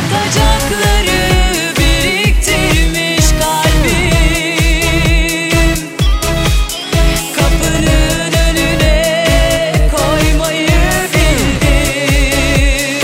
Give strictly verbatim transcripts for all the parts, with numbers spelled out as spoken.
Atacakları biriktirmiş kalbim. Kapının önüne koymayı bildim.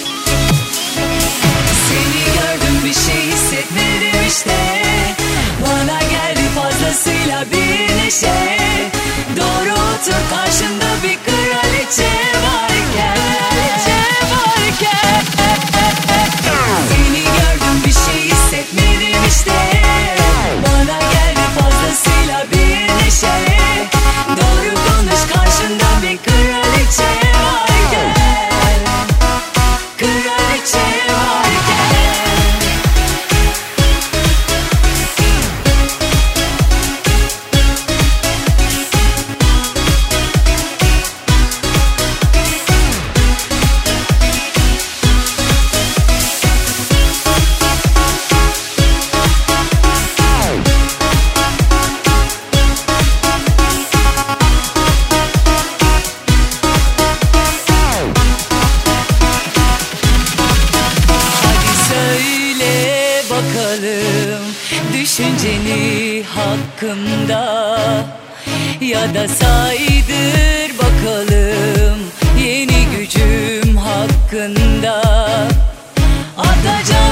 Seni gördüm, bir şey hissetmedim işte. Bana geldi fazlasıyla bir neşe. Doğru otur, karşında bir kraliçe varken, varken. Seni gördüm, bir şey hissetmedim işte. Bana geldi fazlasıyla bir neşe. Doğru konuş, karşında bir kraliçe varken, kraliçe varken. Bakalım düşünceni hakkımda, ya da saydır bakalım yeni gücüm hakkında. Atacağım